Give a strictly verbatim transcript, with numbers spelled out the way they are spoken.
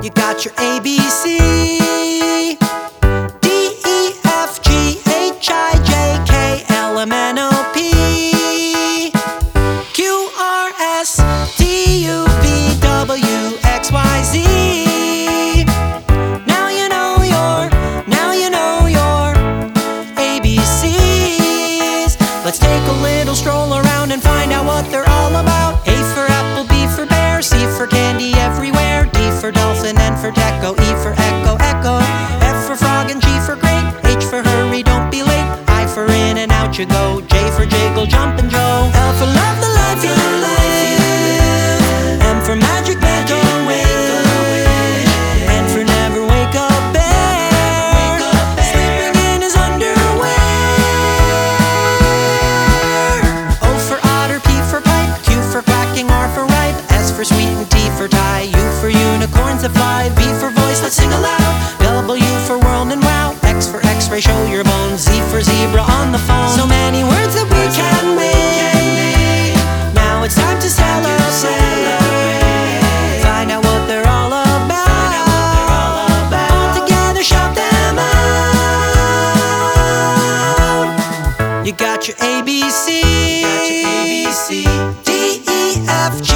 You got your A B C, D E F G H I J K L M N O P Q R S T U V W X Y Z. Now you know your, now you know your A B Cs. Let's take a little stroll around and find out what they're all about. A for apple, B for bear, C for candy everywhere, D for dolphin, N for deco, E for echo, echo, F for frog and G for great, H for hurry, don't be late, I for in and out you go, J for jiggle, jump and Joe, L for love the life you live, M for magic, make a wish, N for never wake up bear, sleeping in his underwear, O for otter, P for pipe, Q for quacking, R for ripe, S for sweet and T for tie, U for unicorns that fly, V for voice, let's sing aloud, W for world and wow, X for x-ray, show your bones, Z for zebra on the phone. So many words that we can make. Now it's time to celebrate. Find out what they're all about. All together, shout them out. You got your A B C, D E F G